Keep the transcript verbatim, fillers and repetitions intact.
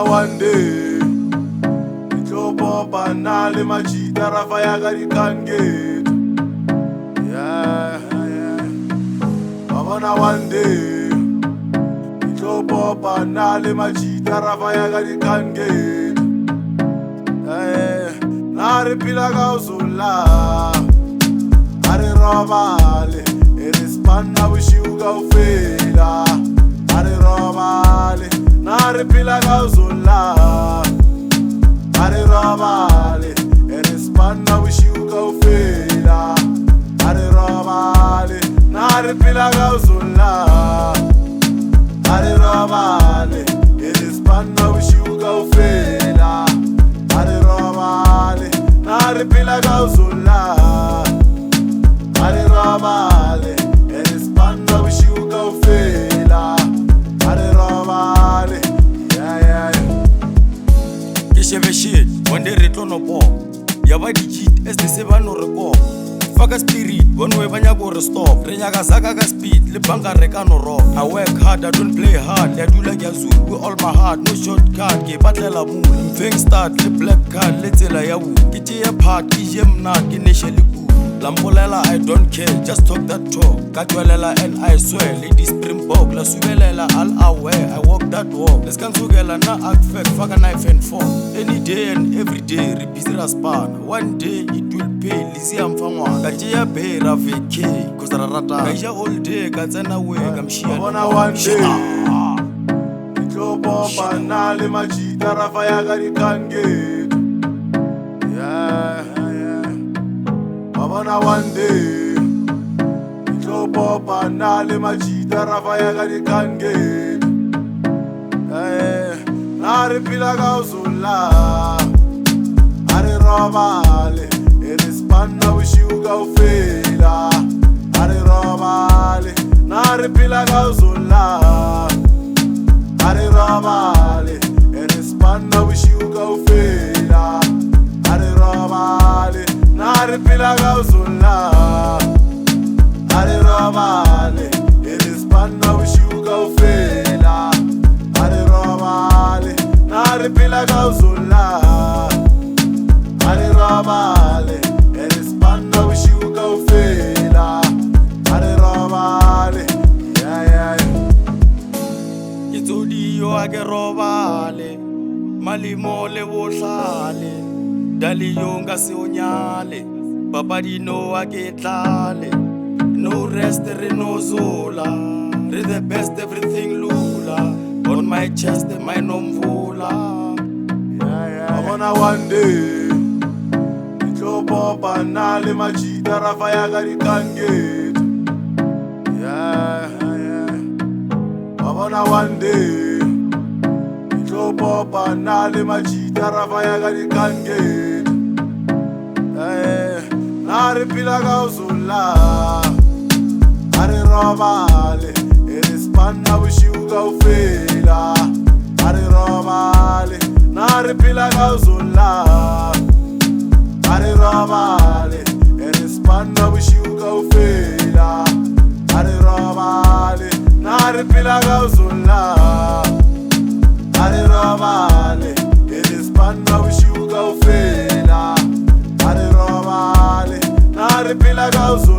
bona one day itlo popa na le majita rafa ya ka dikangate. Yeah, yeah. Ba bona one day itlo popa na le majita rafa ya ka dikangate. Eh, na re pila ka uzula are robale ere spanna bushiuga ufela are robale na re pila ka uzula are robale ere spanna bushiuga ufela are robale na re pila ka uzula are robale ere spanna bushiuga ufela are robale na re pila ka uzula are robale ere spanna bushiuga ufela are robale. Yeah, yeah, yeah. Ke shebe shit one day re tlo no po ya ba di cheat as they say ba no re go fuck a spirit one way ba nya go re stop re nya ka saka ka speed le banka re ka no ro. I work hard, I don't play hard, ya dula ke azul with all my heart, no shortcut ke batlela mood mfeng start le black card le tsela ya bu ke tšea part ke je mna ke neshele ku lampolela. I don't care, just talk that talk ka tswelela and I swear lady Springbok la subelela all aware I walk that walk let's can sugela na act fake fuck a knife and fork any day and every day re busy raspana one day it will pay lisi am fangwa ka tšea be ra vk cause ra rata ka ja all day ka tsena we ka mshia bona one day itlo popa na le majita rafa ya ka dikangate. Yeah, yeah. Ba bona one day itlo popa na le majita rafa ya ka dikangate. Eh, na re pila ka uzula are robale ere spanna bushiuga ufela are robale na re pila ka uzula are robale ere spanna bushiuga ufela are robale na re pila ka uzula are robale ere spanna bushiuga ufela are robale na re pila ka uzula are robale ere spanna bushiuga ufela are robale. Yeah, yeah, yeah. It's audio a ke robale malimo le bohlale dali yonga se onyale papadi no a ke tlale no rest re no zola re the best everything lula on my chest my nomvula. Yeah, yeah. I wanna one day itlo popa na le majita rafa ya ka dikangate. Yeah, yeah. I wanna one day itlo popa na le majita rafa ya ka dikangate. Eh, na re pila ka uzula are robale ere spanna bushiuga ufela are robale na re pila ka uzula are robale ere spanna bushiuga ufela are robale na re pila ka uzula are robale ere spanna bushiuga ufela are robale na re pila ka uzula